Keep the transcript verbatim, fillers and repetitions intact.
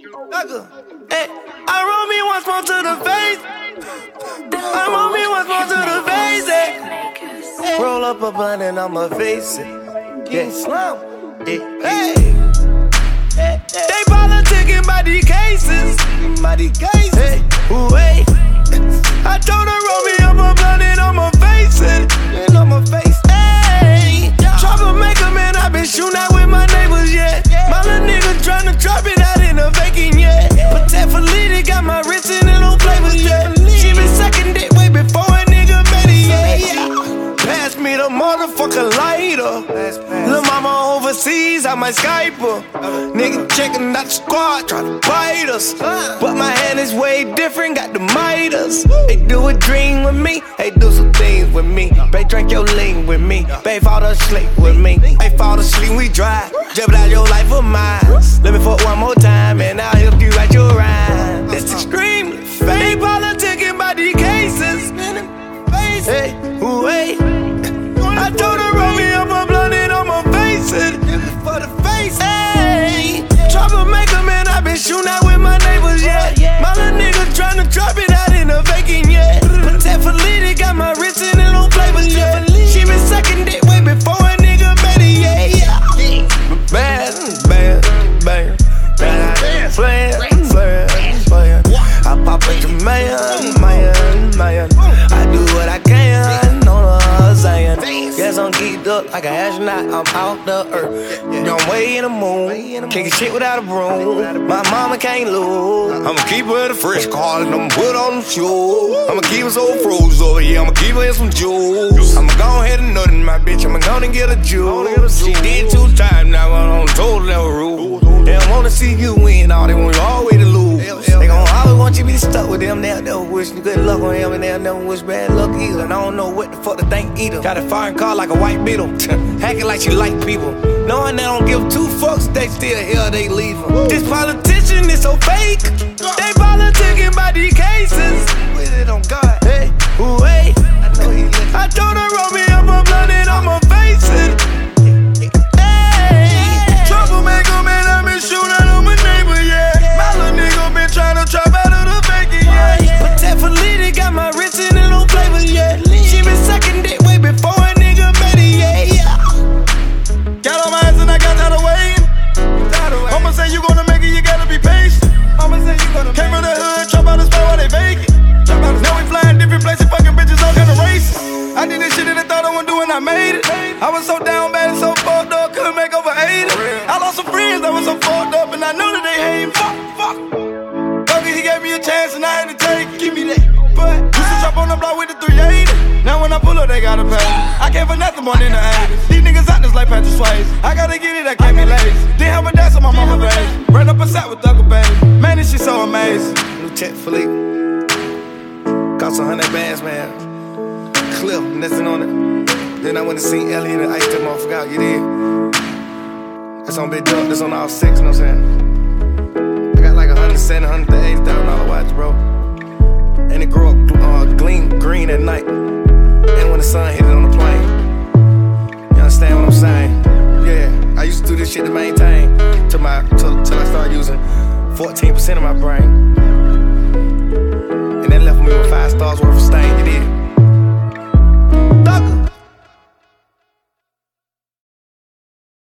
Hey, I roll me once more to the face. I roll me once more to the face. Hey. Roll up a blunt and I'ma face it. Yeah, slum. Hey, hey. They politicking by these cases. By these cases. Hey, wait. I told her roll me up a blunt and I'ma face it. And I'ma face it. Hey, troublemaker, man, I been shooting out with my neighbors, yeah. My little nigga tryna drop it out in the vacant, yeah. But that Felita got my wrist in the no flavors, yeah. She been sucking dick way before a nigga made it, yeah, yeah. Pass me the motherfucking lighter. Lil' mama overseas, I might Skype her. Nigga checking out the squad, tryna bite us. But my hand is way different, got the Midas. They do a dream with me, they do some things with me. They drink your lean with me, they fall asleep with me. They fall asleep, we drive, jeopardize your life for mine. Let me fuck one more time and I'll help you write your rhyme. That's extremely fake. They politicking by these cases. Hey, wait. I told her roll me up a blunt and I'ma face it. For the face. Hey, troublemaker, man, I been shooting out with my neighbors, yeah. My little nigga tryna drop it out in the vacant, yeah. But that Felita got my wrist in the no flavors, yeah. She been sucking dick way before a nigga made it, yeah, yeah. Bad, bad, bad, bad, flare, flare, flare. I pop at your man, man, man. I do what I can on the Zion. Yes, I'm geeked up like an astronaut, I'm out the earth. I'm way in the moon, can't get shit without a broom. My mama can't lose. I'ma keep her in a fresh car and I'ma put on them shoes. I'ma keep her so froze over here, I'ma keep her in some jewels. I'ma go ahead and nut in my bitch, I'ma go and get a jewel. She did two times now, I'm on the total level rule. They don't wanna see you win, all they want you always to lose. They gon' always want you to be stuck with them, they'll never wish you good luck on them, and they'll never wish bad luck either. And I don't know what the fuck to think either. Got a foreign car like a white beetle, hacking like she like people. Knowing they don't give two fucks, they still here, they leave them. This politician is so fake. They politicking by these cases. With it on God, hey, wait. I told her roll me up a blunt and I'ma face it. Hey, troublemaker, man, I been shooting out on my neighbor, yeah. My little nigga been tryna trap out of the vacant, yeah. But that Felita got my wrist in the no flavors, yeah. She been sucking dick way before a nigga made it, yeah, yeah. Got on my ass and I got out of way. Mama say you gonna make it, you gotta be patient. Mama say you gonna came from the hood, trap out the spot while they vacant. Now we flying different places, fucking bitches, all kind of races. I did this shit that I thought I wouldn't do and I made it. I was so down bad and so fucked up, couldn't make over eighty. I lost some friends that was so fucked up and I know that they hate me. Fuck, fuck. Fuck it, he gave me a chance and I had to take it. Give me that. But used to drop on the block with the three eighty. Now when I pull up, they gotta pay. I came for nothing more than the eighties. These niggas out this like Patrick Swayze. I gotta get it, I can't be lazy. Didn't have a dance on my mama baby. Ran up a set with Thugger baby. Man, this shit so amazing. New Tech Philippe. Cost a hundred bands, man. Clip, nothing on it. Then I went to see Elliot and Ice that motherfucker out, you did. That's on Big Dump, that's on all six, you know what I'm saying? I got like a hundred seventy, hundred eighty thousand dollar watch, bro. And it grew up uh, gleam green at night. And when the sun hit it on the plane. You understand what I'm saying? Yeah, I used to do this shit to maintain till my till, till I started using fourteen percent of my brain. And that left me with five stars worth of stain, you did. Thugger.